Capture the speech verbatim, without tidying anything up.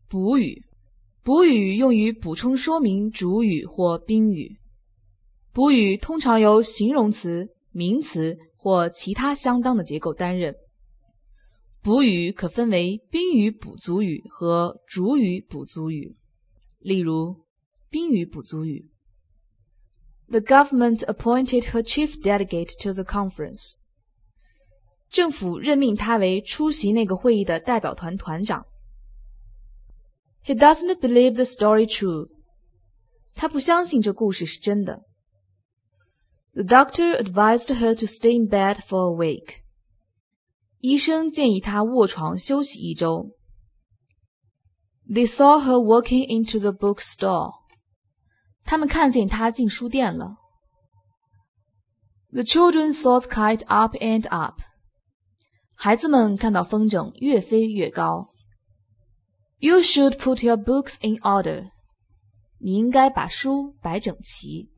补语，补语用于补充说明主语或宾语。补语通常由形容词、名词或其他相当的结构担任。补语可分为宾语补足语和主语补足语。例如，宾语补足语 ：The government appointed her chief delegate to the conference. 政府任命他为出席那个会议的代表团团长。He doesn't believe the story true. 他不相信这故事是真的。The doctor advised her to stay in bed for a week. 医生建议她卧床休息一周。They saw her walking into the bookstore. 他们看见她进书店了。The children saw the kite up and up. 孩子们看到风筝越飞越高。You should put your books in order. 你应该把书摆整齐。